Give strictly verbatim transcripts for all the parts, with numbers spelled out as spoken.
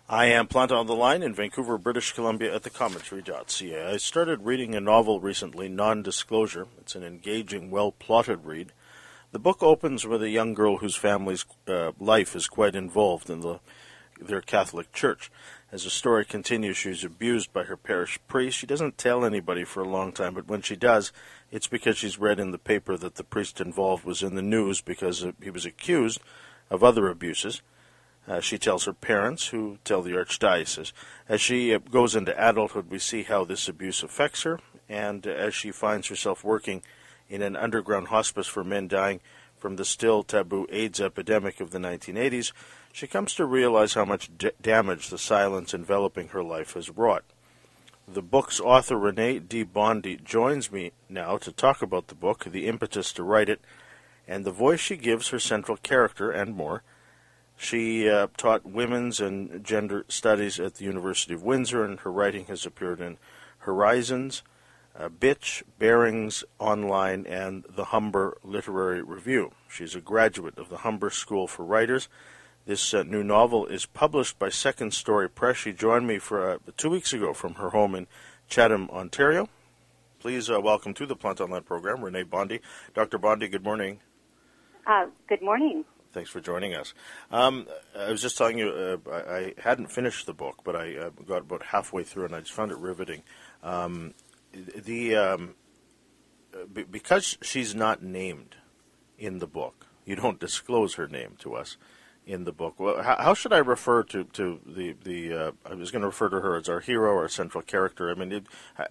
I am planted on the line in Vancouver, British Columbia at the commentary dot c a. I started reading a novel recently, Non-Disclosure. It's an engaging, well-plotted read. The book opens with a young girl whose family's uh, life is quite involved in the, their Catholic church. As the story continues, she's abused by her parish priest. She doesn't tell anybody for a long time, but when she does, it's because she's read in the paper that the priest involved was in the news because he was accused of other abuses. Uh, she tells her parents, who tell the archdiocese. As she uh, goes into adulthood, we see how this abuse affects her, and uh, as she finds herself working in an underground hospice for men dying from the still taboo AIDS epidemic of the nineteen eighties, she comes to realize how much d- damage the silence enveloping her life has wrought. The book's author, Renee D. Bondy, joins me now to talk about the book, the impetus to write it, and the voice she gives her central character, and more. She uh, taught women's and gender studies at the University of Windsor, and her writing has appeared in Horizons, uh, Bitch, Bearings Online, and the Humber Literary Review. She's a graduate of the Humber School for Writers. This uh, new novel is published by Second Story Press. She joined me for uh, two weeks ago from her home in Chatham, Ontario. Please uh, welcome to the Plant Online program, Renee Bondy. Doctor Bondy, good morning. Uh, good morning. Thanks for joining us. Um, I was just telling you, uh, I, I hadn't finished the book, but I uh, got about halfway through, and I just found it riveting. Um, the um, b- because she's not named in the book, you don't disclose her name to us in the book. Well, how, how should I refer to to the the? Uh, I was going to refer to her as our hero or central character. I mean, it,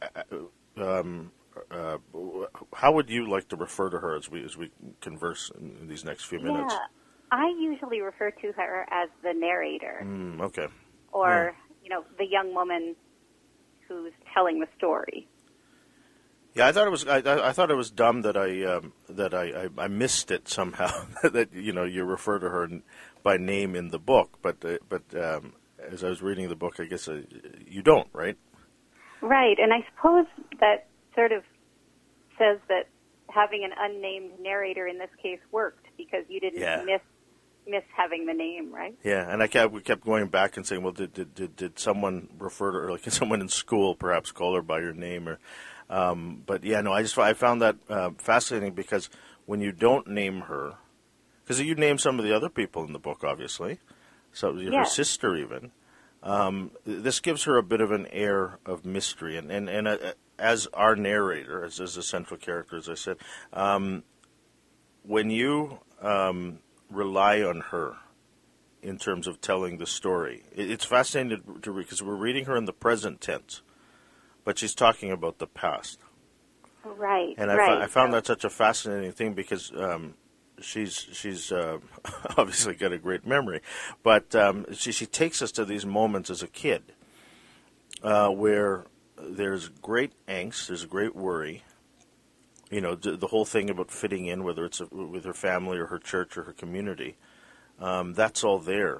um, uh, how would you like to refer to her as we as we converse in, in these next few minutes? Yeah. I usually refer to her as the narrator. Mm, okay. Or, yeah. you know, the young woman who's telling the story. Yeah, I thought it was. I, I thought it was dumb that I um, that I, I, I missed it somehow. That you know you refer to her by name in the book, but uh, but um, as I was reading the book, I guess uh, you don't, right? Right, and I suppose that sort of says that having an unnamed narrator in this case worked because you didn't yeah. miss. miss having the name, right? Yeah, and I kept, we kept going back and saying, well, did did did, did someone refer to her, like someone in school perhaps call her by your name? Or, um, but yeah, no, I just I found that uh, fascinating because when you don't name her, because you name some of the other people in the book, obviously, so her yes. sister even, um, this gives her a bit of an air of mystery, and and, and uh, as our narrator, as, as the central character, as I said, um, when you um, rely on her in terms of telling the story. It's fascinating to read because we're reading her in the present tense, but she's talking about the past. Right, and I, right. F- I found that such a fascinating thing because um, she's she's uh, obviously got a great memory, but um, she she takes us to these moments as a kid uh, where there's great angst, there's a great worry. You know, the whole thing about fitting in, whether it's with her family or her church or her community, um, that's all there.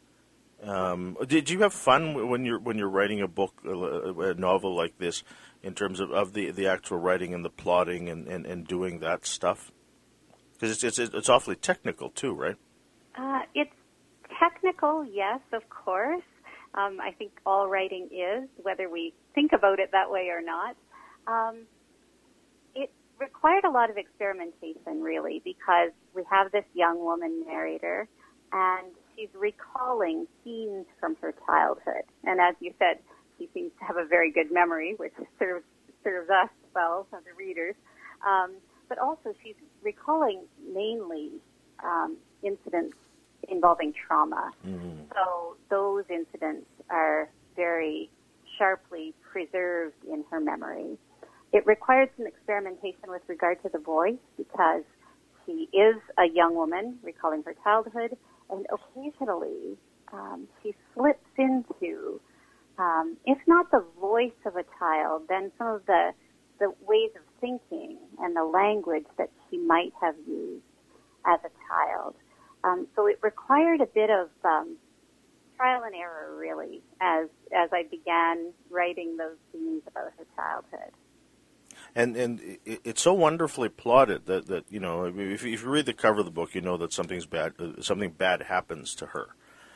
Um, did you have fun when you're when you're writing a book, a novel like this, in terms of, of the, the actual writing and the plotting and, and, and doing that stuff? Because it's, it's it's awfully technical too, right? Uh, it's technical, yes, of course. Um, I think all writing is, whether we think about it that way or not. Um, it required a lot of experimentation, really, because we have this young woman narrator, and she's recalling scenes from her childhood. And as you said, she seems to have a very good memory, which serves serves us well, the readers. Um, but also, she's recalling mainly um, incidents involving trauma. Mm-hmm. So those incidents are very sharply preserved in her memory. It required some experimentation with regard to the voice because she is a young woman recalling her childhood, and occasionally um, she slips into, um, if not the voice of a child, then some of the, the ways of thinking and the language that she might have used as a child. Um, so it required a bit of um, trial and error, really, as as I began writing those scenes about her childhood. And and it's so wonderfully plotted that, that you know, if you, if you read the cover of the book, you know that something's bad, uh, something bad happens to her.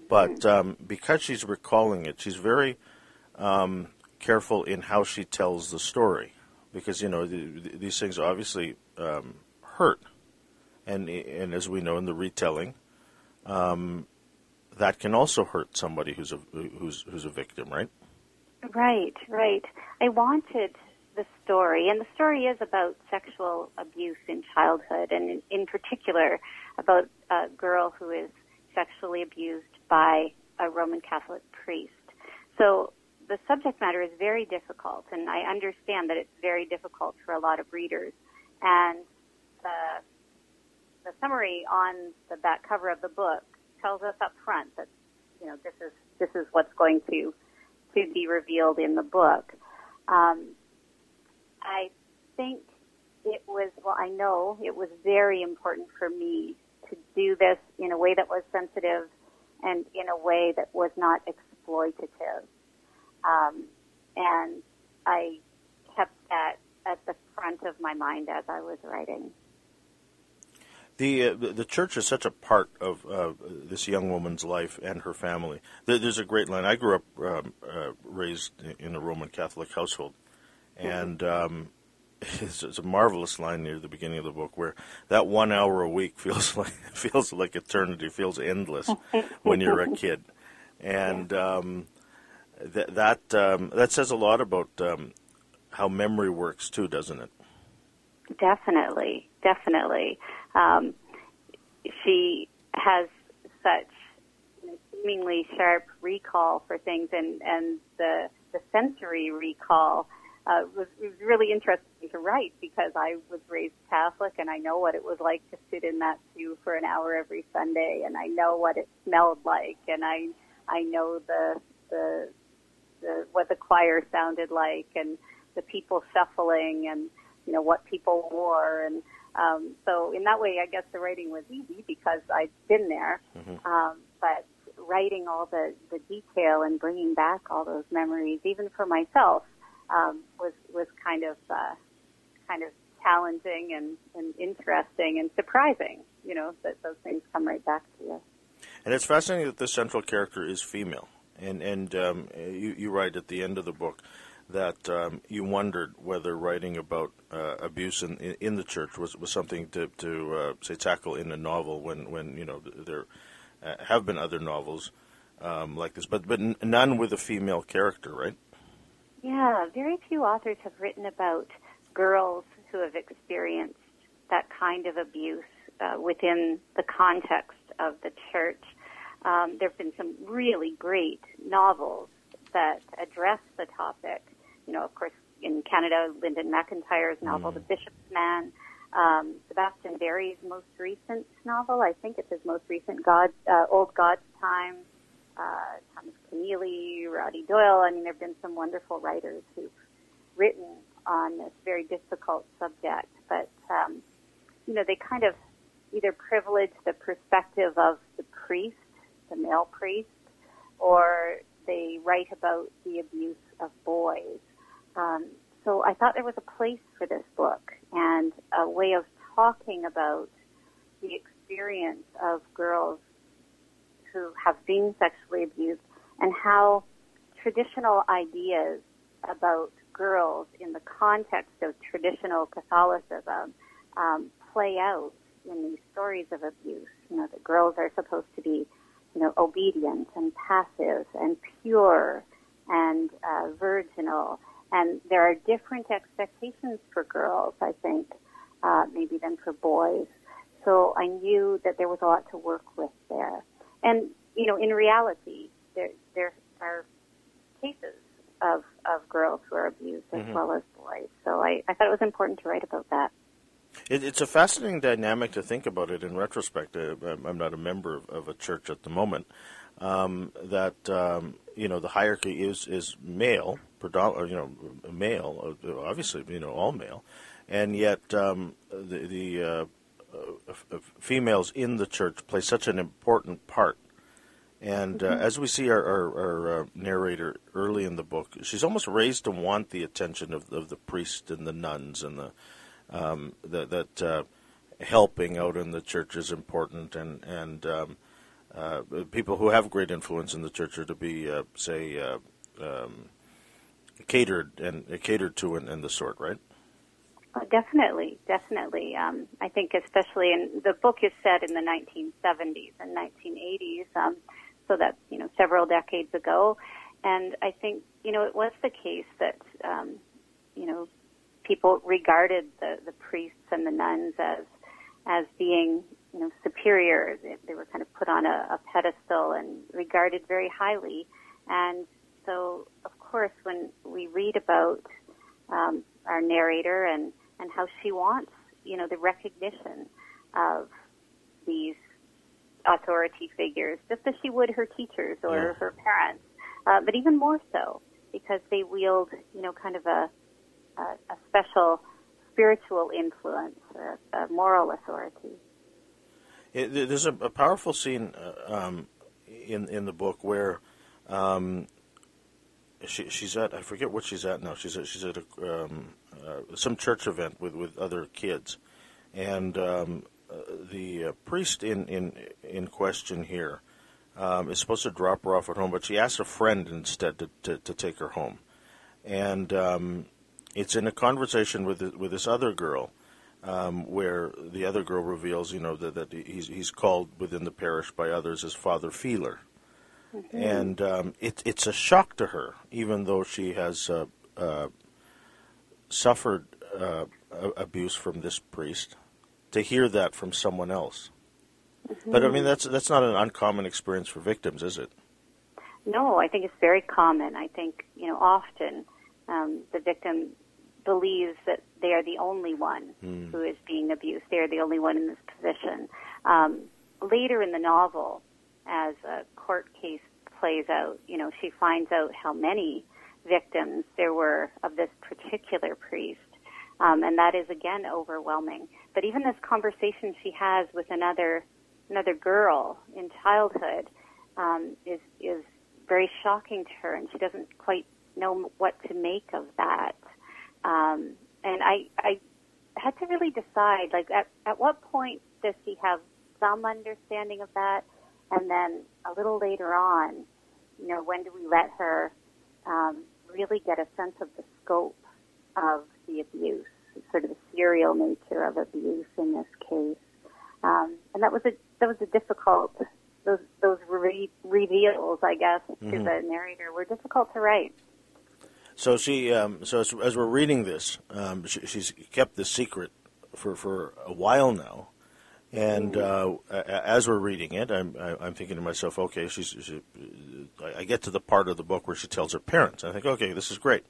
But um, because she's recalling it, she's very um, careful in how she tells the story. Because, you know, the, the, these things obviously um, hurt. And, and as we know in the retelling, um, that can also hurt somebody who's a, who's, who's a victim, right? Right, right. I wanted the story, and the story is about sexual abuse in childhood, and in, in particular about a girl who is sexually abused by a Roman Catholic priest. So the subject matter is very difficult, and I understand that it's very difficult for a lot of readers. And the, the summary on the back cover of the book tells us up front that, you know, this is this is what's going to to be revealed in the book. Um, I think it was, well, I know it was very important for me to do this in a way that was sensitive and in a way that was not exploitative. Um, and I kept that at the front of my mind as I was writing. The uh, the church is such a part of uh, this young woman's life and her family. There's a great line. I grew up um, uh, raised in a Roman Catholic household, and um, it's, it's a marvelous line near the beginning of the book where that one hour a week feels like feels like eternity, feels endless when you're a kid, and um, th- that um, that says a lot about um, how memory works too, doesn't it? Definitely, definitely. Um, she has such seemingly sharp recall for things, and, and the the sensory recall uh, was, was really interesting to write because I was raised Catholic, and I know what it was like to sit in that pew for an hour every Sunday, and I know what it smelled like, and I I know the the, the what the choir sounded like, and the people shuffling, and you know what people wore, and Um, so in that way, I guess the writing was easy because I'd been there. Mm-hmm. Um, but writing all the, the detail and bringing back all those memories, even for myself, um, was was kind of uh, kind of challenging and, and interesting and surprising. You know, that those things come right back to you. And it's fascinating that the central character is female. And and um, you, you write at the end of the book that um, you wondered whether writing about uh, abuse in, in in the church was, was something to to uh, say tackle in a novel when, when you know there uh, have been other novels um, like this, but but none with a female character, right? Yeah, very few authors have written about girls who have experienced that kind of abuse uh, within the context of the church. Um, there have been some really great novels that address the topic. You know, of course, in Canada, Lyndon McIntyre's novel, mm. The Bishop's Man, um, Sebastian Barry's most recent novel, I think it's his most recent, God, uh, Old God's Time, uh, Thomas Keneally, Roddy Doyle. I mean, there have been some wonderful writers who've written on this very difficult subject, but, um, you know, they kind of either privilege the perspective of the priest, the male priest, or they write about the abuse of boys. Um, so I thought there was a place for this book and a way of talking about the experience of girls who have been sexually abused and how traditional ideas about girls in the context of traditional Catholicism um, play out in these stories of abuse. You know, that girls are supposed to be, you know, obedient and passive and pure and uh, virginal. And there are different expectations for girls, I think, uh, maybe than for boys. So I knew that there was a lot to work with there. And, you know, in reality, there there are cases of, of girls who are abused as mm-hmm. well as boys. So I, I thought it was important to write about that. It, it's a fascinating dynamic to think about it in retrospect. Uh, I'm not a member of, of a church at the moment. Um, that um, you know the hierarchy is is male, predom- you know male, obviously you know all male, and yet um, the, the uh, uh, females in the church play such an important part. And uh, mm-hmm. as we see our, our, our uh, narrator early in the book, she's almost raised to want the attention of, of the priest and the nuns and the um, that, that uh, helping out in the church is important, and and um, uh, people who have great influence in the church are to be, uh, say, uh, um, catered and uh, catered to and, and the sort, right? Oh, definitely, definitely. Um, I think especially in the book is set in the nineteen seventies and nineteen eighties, um, so that's, you know, several decades ago. And I think, you know, it was the case that, um, you know, people regarded the, the priests and the nuns as as being, you know, superior. They, they were kind of put on a, a pedestal and regarded very highly. And so, of course, when we read about um, our narrator and, and how she wants, you know, the recognition of these authority figures, just as she would her teachers or Yeah. her parents, uh, but even more so because they wield, you know, kind of a, a, a special spiritual influence or a moral authority. It, there's a, a powerful scene uh, um, in in the book where um, she, she's at, I forget what she's at now. She's at, she's at a, um, uh, some church event with, with other kids, and um, uh, the uh, priest in, in in question here um, is supposed to drop her off at home, but she asks a friend instead to, to, to take her home, and um, it's in a conversation with with this other girl. Um, where the other girl reveals, you know, that, that he's he's called within the parish by others as Father Feeler, mm-hmm. and um, it, it's a shock to her, even though she has uh, uh, suffered uh, abuse from this priest, to hear that from someone else. Mm-hmm. But I mean, that's that's not an uncommon experience for victims, is it? No, I think it's very common. I think, you know, often um, the victim believes that they are the only one mm. who is being abused. They are the only one in this position. Um, later in the novel, as a court case plays out, you know, she finds out how many victims there were of this particular priest, um, and that is again overwhelming. But even this conversation she has with another another girl in childhood um, is is very shocking to her, and she doesn't quite know what to make of that. Um, and I, I had to really decide, like, at, at what point does she have some understanding of that? And then a little later on, you know, when do we let her um, really get a sense of the scope of the abuse, sort of the serial nature of abuse in this case? Um, and that was a that was a difficult, those those re- reveals, I guess, mm-hmm. to the narrator were difficult to write. So she, um, so as, as we're reading this, um, she, she's kept this secret for, for a while now, and uh, as we're reading it, I'm I'm thinking to myself, okay, she's. She, I get to the part of the book where she tells her parents, and I think, okay, this is great.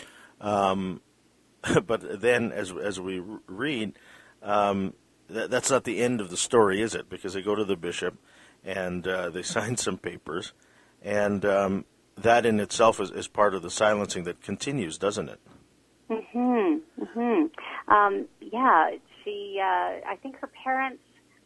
Um, but then, as as we read, um, that, that's not the end of the story, is it? Because they go to the bishop, and uh, they sign some papers, and um, that in itself is, is part of the silencing that continues, doesn't it? Mm-hmm. Mm-hmm. Um, yeah, she, uh, I think her parents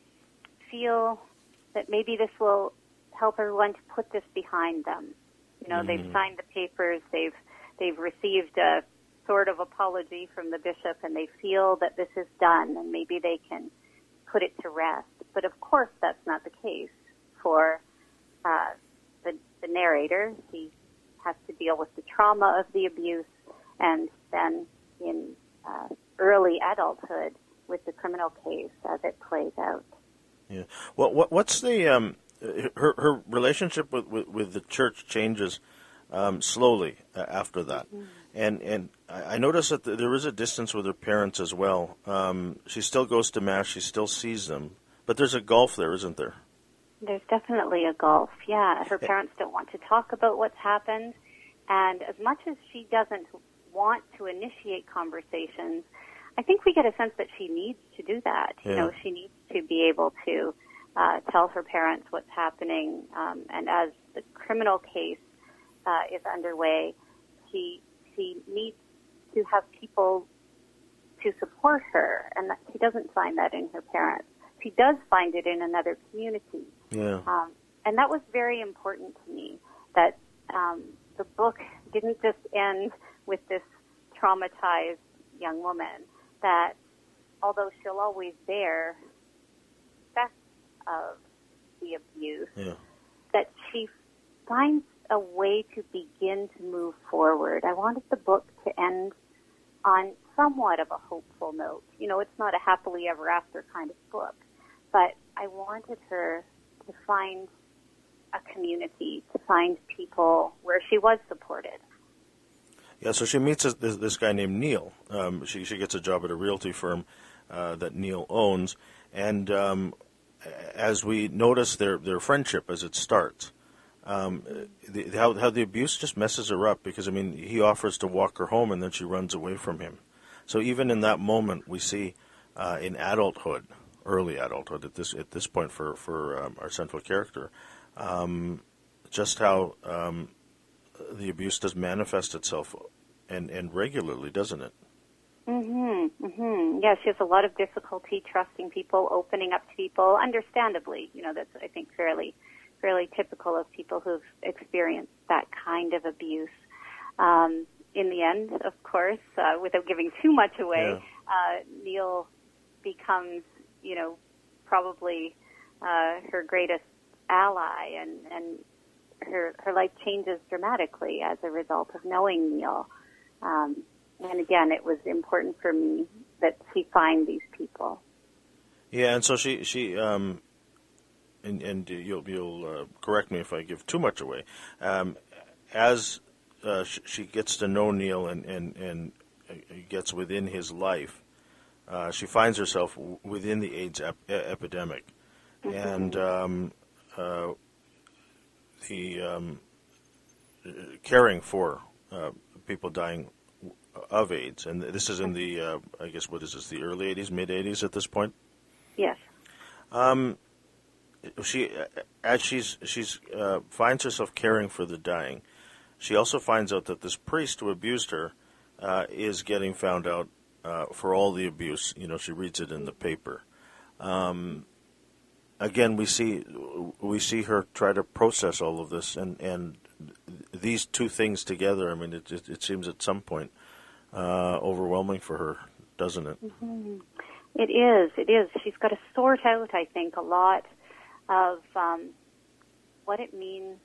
feel that maybe this will help everyone to put this behind them. You know, mm-hmm. they've signed the papers, they've, they've received a sort of apology from the bishop, and they feel that this is done, and maybe they can put it to rest. But of course that's not the case for uh, the, the narrator. He has to deal with the trauma of the abuse, and then in uh, early adulthood with the criminal case as it plays out. Yeah. Well, what, what's the um, her her relationship with, with, with the church changes um, slowly uh, after that, mm-hmm. and and I notice that there is a distance with her parents as well. Um, she still goes to mass, she still sees them, but there's a gulf there, isn't there? There's definitely a gulf. Yeah, her parents don't want to talk about what's happened, and as much as she doesn't want to initiate conversations, I think we get a sense that she needs to do that. Yeah. You know, she needs to be able to uh, tell her parents what's happening, um, and as the criminal case uh, is underway, she she needs to have people to support her, and that she doesn't find that in her parents. She does find it in another community. Yeah. Um, and that was very important to me, that um, the book didn't just end with this traumatized young woman, that although she'll always bear effects of the abuse, Yeah. that she finds a way to begin to move forward. I wanted the book to end on somewhat of a hopeful note. You know, it's not a happily ever after kind of book, but I wanted her to find a community, to find people where she was supported. Yeah, so she meets this, this guy named Neil. Um, she, she gets a job at a realty firm uh, that Neil owns, and um, as we notice their, their friendship as it starts, Um, the, how, how the abuse just messes her up because, I mean, he offers to walk her home and then she runs away from him. So even in that moment, we see uh, in adulthood, early adulthood at this at this point for, for um, our central character, um, just how um, the abuse does manifest itself and, and regularly, doesn't it? Mm-hmm, mm-hmm. Yeah, she has a lot of difficulty trusting people, opening up to people, understandably. You know, that's, I think, fairly... fairly typical of people who've experienced that kind of abuse. Um, in the end, of course, uh, without giving too much away, Yeah. uh, Neil becomes, you know, probably uh, her greatest ally, and, and her her life changes dramatically as a result of knowing Neil. Um, and again, it was important for me that she find these people. Yeah, and so she she um, and and you'll you'll uh, correct me if I give too much away. Um, as uh, sh- she gets to know Neil and and and gets within his life, uh, she finds herself w- within the AIDS ep- epidemic, mm-hmm. and um, uh, the um, caring for uh, people dying of AIDS, and this is in the uh, I guess what is this, the early eighties, mid eighties at this point. Yes. Um. She, as she's she's uh, finds herself caring for the dying, she also finds out that this priest who abused her uh, is getting found out uh, for all the abuse. You know, she reads it in the paper. Um, again, we see we see her try to process all of this, and, and these two things together. I mean, it it, it seems at some point uh, overwhelming for her, doesn't it? Mm-hmm. It is. It is. She's got to sort out, I think, a lot of um, what it means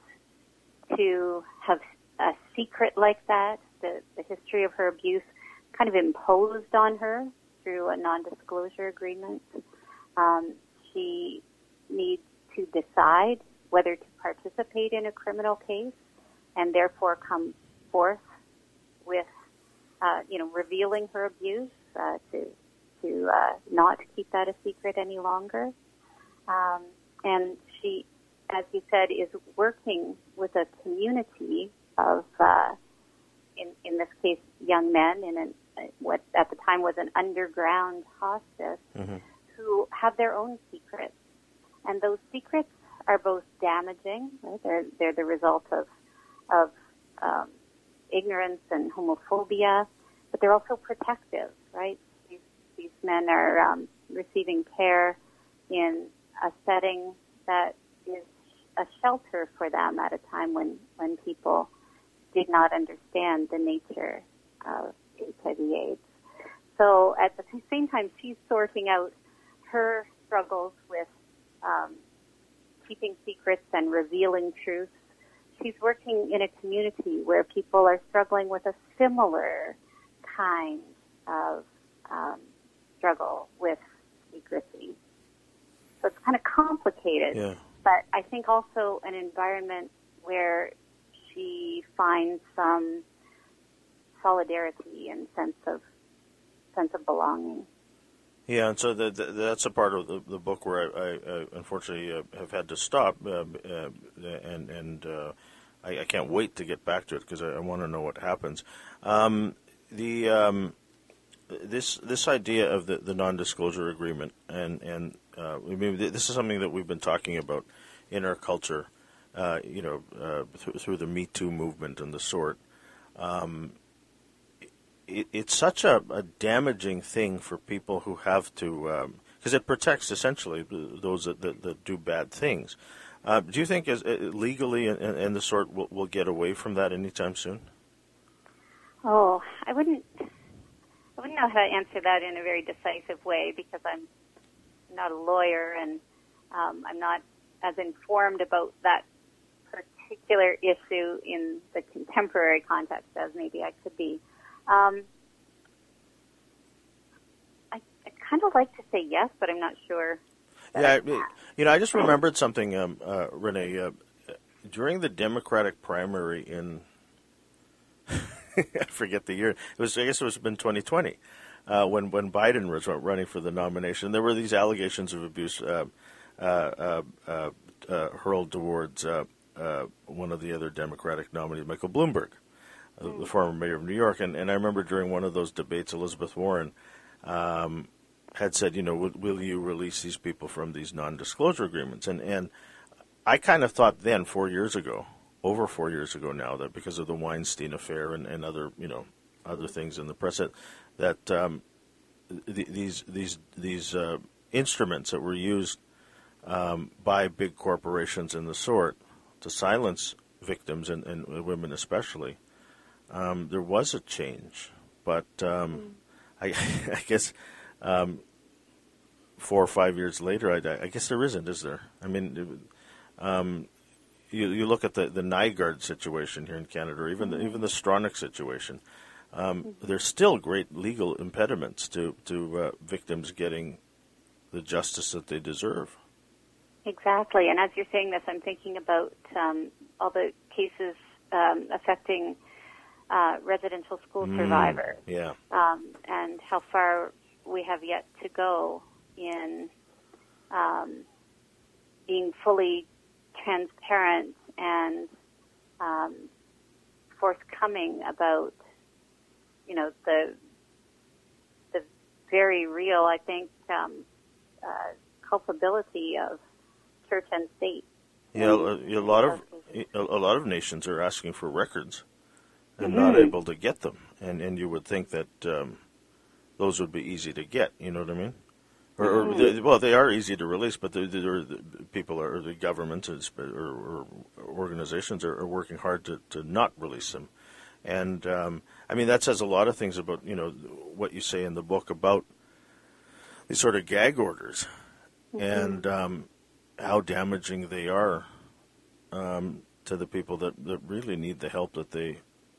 to have a secret like that, the, the history of her abuse kind of imposed on her through a non-disclosure agreement. Um, she needs to decide whether to participate in a criminal case and therefore come forth with, uh, you know, revealing her abuse, uh, to, to uh, not keep that a secret any longer. Um, And she, as you said, is working with a community of, uh, in, in this case, young men in an, what at the time was an underground hospice, mm-hmm. who have their own secrets. And those secrets are both damaging, right? They're, they're the result of, of um, ignorance and homophobia, but they're also protective, right? These, these men are um, receiving care in a setting that is a shelter for them at a time when, when people did not understand the nature of H I V AIDS. So at the same time, she's sorting out her struggles with um, keeping secrets and revealing truths. She's working in a community where people are struggling with a similar kind of um, struggle with secrecy. So it's kind of complicated, yeah. but I think also an environment where she finds some solidarity and sense of sense of belonging. Yeah, and so the, the, that's a part of the, the book where I, I, I unfortunately uh, have had to stop, uh, uh, and and uh, I, I can't wait to get back to it because I, I want to know what happens. Um, the um, this this idea of the, the non-disclosure agreement, and and uh, I mean, this is something that we've been talking about in our culture, uh, you know, uh, through, through the Me Too movement and the sort. Um, it, it's such a, a damaging thing for people who have to, because um, it protects essentially those that, that, that do bad things. Uh, do you think as, uh, legally and, and the sort will, will get away from that anytime soon? Oh, I wouldn't. I wouldn't know how to answer that in a very decisive way because I'm not a lawyer and um, I'm not as informed about that particular issue in the contemporary context as maybe I could be. Um, I, I kind of like to say yes, but I'm not sure. Yeah, I, you know, I just remembered something, um, uh, Renee. Uh, during the Democratic primary in, I forget the year. It was, I guess, it was been twenty twenty uh, when when Biden was running for the nomination. There were these allegations of abuse uh, uh, uh, uh, uh, hurled towards uh, uh, one of the other Democratic nominees, Michael Bloomberg, uh, the former mayor of New York. And, and I remember during one of those debates, Elizabeth Warren um, had said, you know, will, will you release these people from these non-disclosure agreements? And and I kind of thought then, four years ago, over four years ago now, that because of the Weinstein affair and, and other, you know, other things in the press, that, that um, th- these these these uh, instruments that were used um, by big corporations and the sort to silence victims and, and women especially, um, there was a change. But um, mm. I, I guess um, four or five years later, I, I guess there isn't, is there? I mean, um, you, you look at the, the Nygaard situation here in Canada, or even the, even the Stronach situation. Um, there's still great legal impediments to, to uh, victims getting the justice that they deserve. Exactly. And as you're saying this, I'm thinking about um, all the cases um, affecting uh, residential school mm, survivors. Yeah. Um, and how far we have yet to go in um, being fully transparent and um, forthcoming about, you know, the the very real, I think, um, uh, culpability of church and state. Yeah, a, a lot of a lot of nations are asking for records and mm-hmm. not able to get them, and and you would think that um, those would be easy to get. You know what I mean? Or, mm-hmm. or they, well, they are easy to release, but the, the, the people are the governments or, or organizations are, are working hard to, to not release them. And um, I mean, that says a lot of things about, you know, what you say in the book about these sort of gag orders mm-hmm. and um, how damaging they are um, to the people that, that really need the help that they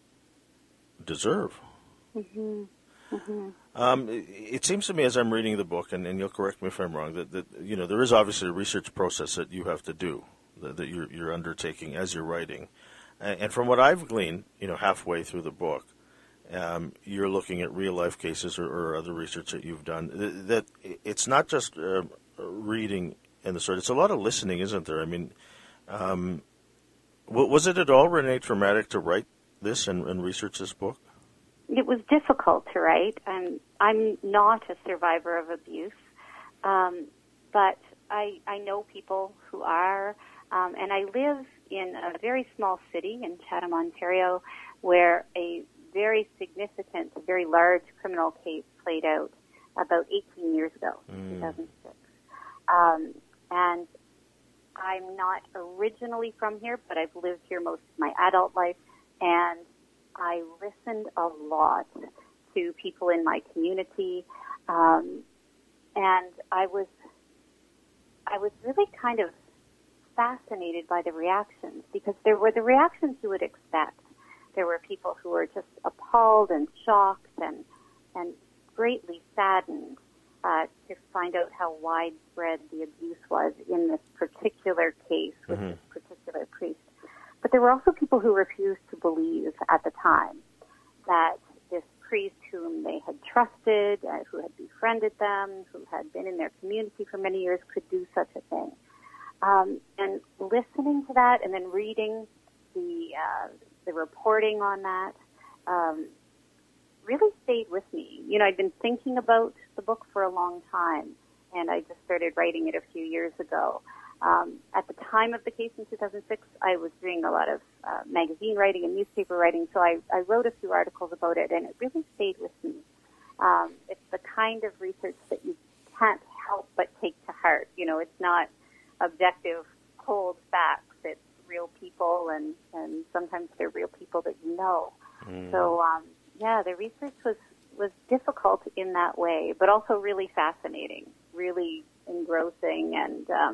deserve. Mm-hmm. Mm-hmm. Um, it, it seems to me, as I'm reading the book, and, and you'll correct me if I'm wrong, that, that you know there is obviously a research process that you have to do, that, that you're, you're undertaking as you're writing. And, and from what I've gleaned, you know, halfway through the book, um, you're looking at real life cases or, or other research that you've done. That, that it's not just uh, reading and the sort. It's a lot of listening, isn't there? I mean, um, was it at all, Renee, traumatic to write this and, and research this book? It was difficult to write. I'm, I'm not a survivor of abuse, um, but I, I know people who are, um, and I live in a very small city in Chatham, Ontario, where a very significant, very large criminal case played out about eighteen years ago, mm. two thousand six. Um, and I'm not originally from here, but I've lived here most of my adult life, and I listened a lot to people in my community, um, and I was I was really kind of fascinated by the reactions, because there were the reactions you would expect. There were people who were just appalled and shocked and and greatly saddened uh, to find out how widespread the abuse was in this particular case with mm-hmm. this particular priest. But there were also people who refused to believe at the time that this priest whom they had trusted, uh, who had befriended them, who had been in their community for many years, could do such a thing. Um, and listening to that and then reading the uh, the reporting on that um, really stayed with me. You know, I'd been thinking about the book for a long time, and I just started writing it a few years ago. Um, at the time of the case in two thousand six, I was doing a lot of uh, magazine writing and newspaper writing, so I, I wrote a few articles about it, and it really stayed with me. Um, it's the kind of research that you can't help but take to heart. You know, it's not objective, cold facts. It's real people, and, and sometimes they're real people that you know. Mm. So, um, yeah, the research was, was difficult in that way, but also really fascinating, really engrossing, and um,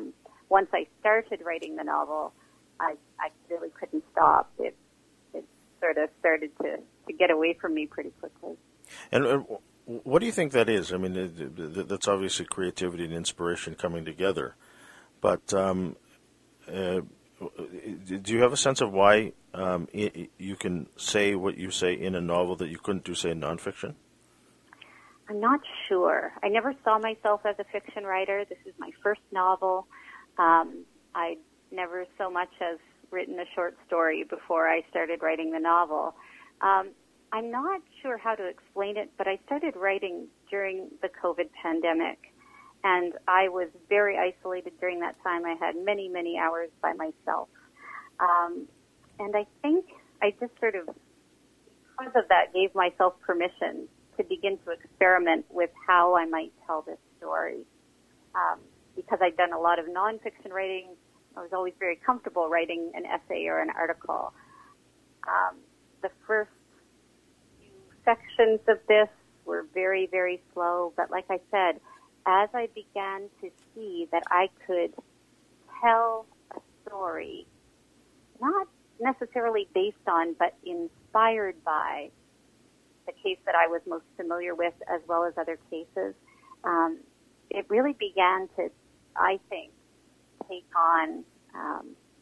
once I started writing the novel, I, I really couldn't stop. It, it sort of started to, to get away from me pretty quickly. And uh, what do you think that is? I mean, that's obviously creativity and inspiration coming together. But um, uh, do you have a sense of why um, you can say what you say in a novel that you couldn't do, say, in nonfiction? I'm not sure. I never saw myself as a fiction writer. This is my first novel. Um, I never so much as written a short story before I started writing the novel. Um, I'm not sure how to explain it, but I started writing during the COVID pandemic, and I was very isolated during that time. I had many, many hours by myself. Um, and I think I just sort of, because of that, gave myself permission to begin to experiment with how I might tell this story. Um, because I'd done a lot of nonfiction writing, I was always very comfortable writing an essay or an article. Um, the first few sections of this were very, very slow, but like I said, as I began to see that I could tell a story, not necessarily based on, but inspired by the case that I was most familiar with, as well as other cases, um, it really began to, I think, take on um,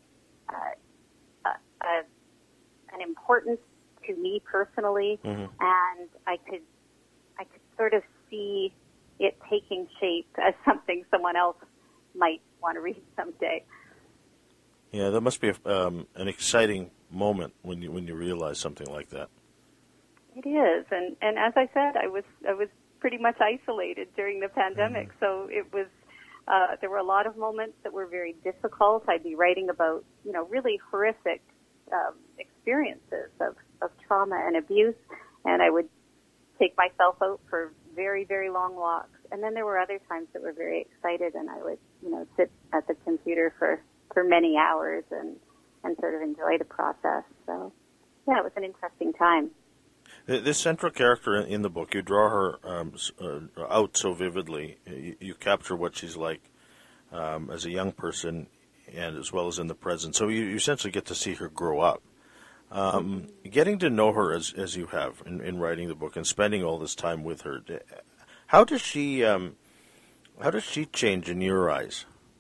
uh, a, a, an importance to me personally, mm-hmm. and I could, I could sort of see it taking shape as something someone else might want to read someday. Yeah, that must be a, um, an exciting moment when you when you realize something like that. It is, and and as I said, I was I was pretty much isolated during the pandemic, mm-hmm. so it was. Uh, there were a lot of moments that were very difficult. I'd be writing about, you know, really horrific um, experiences of, of trauma and abuse, and I would take myself out for very, very long walks. And then there were other times that were very excited, and I would, you know, sit at the computer for, for many hours and, and sort of enjoy the process. So, yeah, it was an interesting time. This central character in the book, you draw her um, uh, out so vividly. You, you capture what she's like um, as a young person and as well as in the present. So you, you essentially get to see her grow up. Um, getting to know her as, as you have in, in writing the book and spending all this time with her, how does she um, how does she change in your eyes?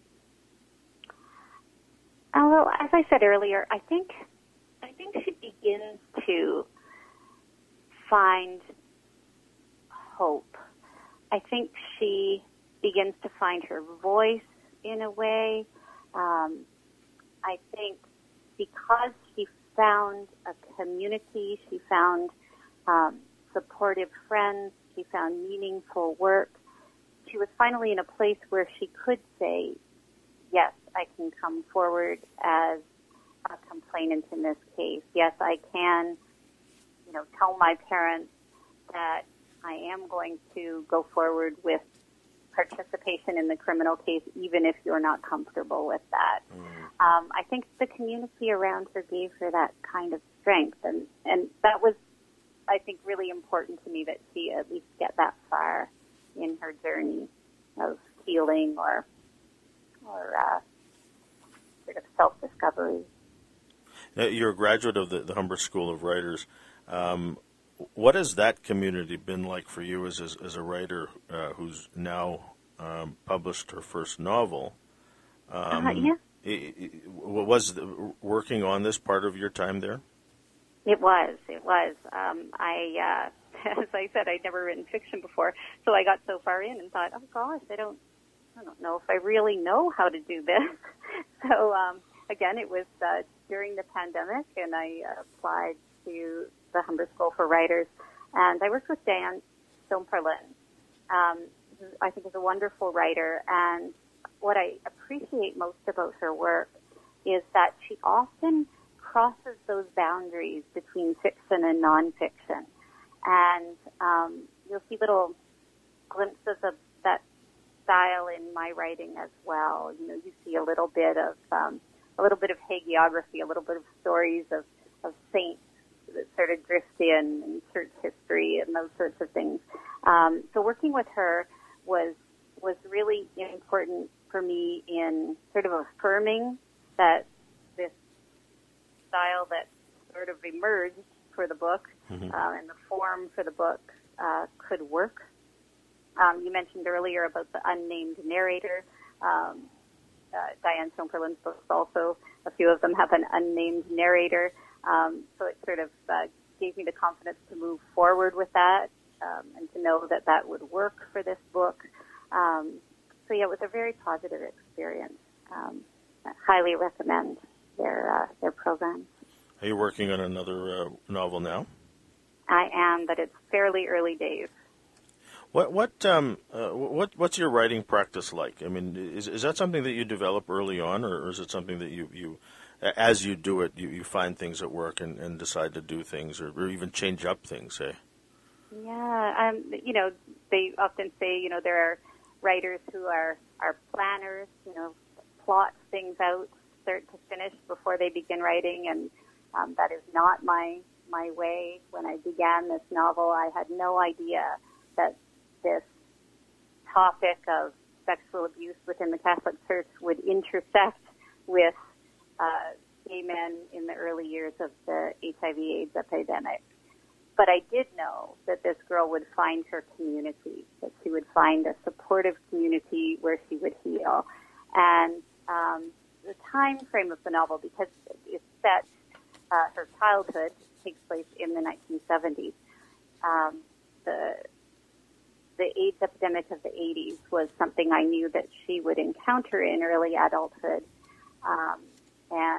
Uh, well, as I said earlier, I think I think she begins to find hope. I think she begins to find her voice in a way. Um, I think because she found a community, she found um, supportive friends, she found meaningful work, she was finally in a place where she could say, yes, I can come forward as a complainant in this case. Yes, I can you know, tell my parents that I am going to go forward with participation in the criminal case, even if you're not comfortable with that. Mm. Um, I think the community around her gave her that kind of strength, and, and that was, I think, really important to me that she at least get that far in her journey of healing or, or uh, sort of self-discovery. Now, you're a graduate of the, the Humber School of Writers. Um, what has that community been like for you as as, as a writer uh, who's now um, published her first novel? Um, uh, yeah. It, it, was the, working on this part of your time there? It was. It was. Um, I, uh, as I said, I'd never written fiction before, so I got so far in and thought, oh gosh, I don't, I don't know if I really know how to do this. so um, again, it was uh, during the pandemic, and I uh, applied to the Humber School for Writers, and I worked with Dan Stomperlin. Um, who I think is a wonderful writer, and what I appreciate most about her work is that she often crosses those boundaries between fiction and nonfiction, and um, you'll see little glimpses of that style in my writing as well. You know, you see a little bit of um, a little bit of hagiography, a little bit of stories of, of saints that sort of drift in, and church history and those sorts of things. Um, so working with her was was really important for me in sort of affirming that this style that sort of emerged for the book mm-hmm. uh, and the form for the book uh, could work. Um, you mentioned earlier about the unnamed narrator. Um, uh, Diane Somperlin's books also, a few of them have an unnamed narrator. Um, so it sort of uh, gave me the confidence to move forward with that um, and to know that that would work for this book. Um, so yeah, it was a very positive experience. Um, I highly recommend their uh, their programs. Are you working on another uh, novel now? I am, but it's fairly early days. What what um uh, what what's your writing practice like? I mean, is is that something that you develop early on, or is it something that you, you as you do it, you, you find things at work and, and decide to do things, or, or even change up things? Hey. Yeah, um, you know, they often say, you know, there are writers who are are planners, you know, plot things out start to finish before they begin writing, and um, that is not my my way. When I began this novel, I had no idea that this topic of sexual abuse within the Catholic Church would intersect with uh, gay men in the early years of the H I V AIDS epidemic. But I did know that this girl would find her community, that she would find a supportive community where she would heal. And um, the time frame of the novel, because it's set, uh, her childhood takes place in the nineteen seventies. Um, the The AIDS epidemic of the eighties was something I knew that she would encounter in early adulthood, um, and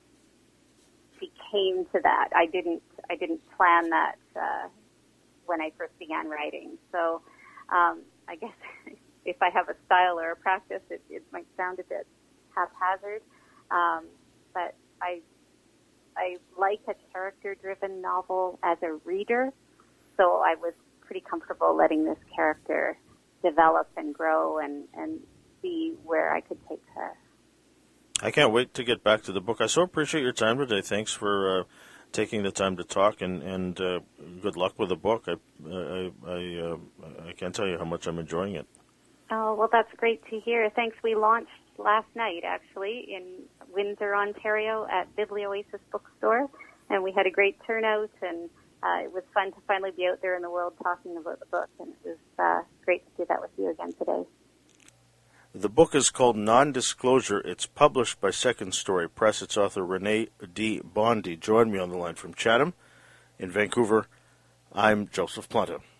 she came to that. I didn't. I didn't plan that uh, when I first began writing. So, um, I guess if I have a style or a practice, it, it might sound a bit haphazard, um, but I I like a character-driven novel as a reader, so I was pretty comfortable letting this character develop and grow and, and see where I could take her. I can't wait to get back to the book. I so appreciate your time today. Thanks for uh, taking the time to talk, and, and uh, good luck with the book. I I I, uh, I can't tell you how much I'm enjoying it. Oh, well, that's great to hear. Thanks. We launched last night, actually, in Windsor, Ontario at Biblioasis Bookstore, and we had a great turnout, and Uh, it was fun to finally be out there in the world talking about the book, and it was uh, great to do that with you again today. The book is called Non-Disclosure. It's published by Second Story Press. Its author, Renee D. Bondi, joined me on the line from Chatham. In Vancouver, I'm Joseph Planta.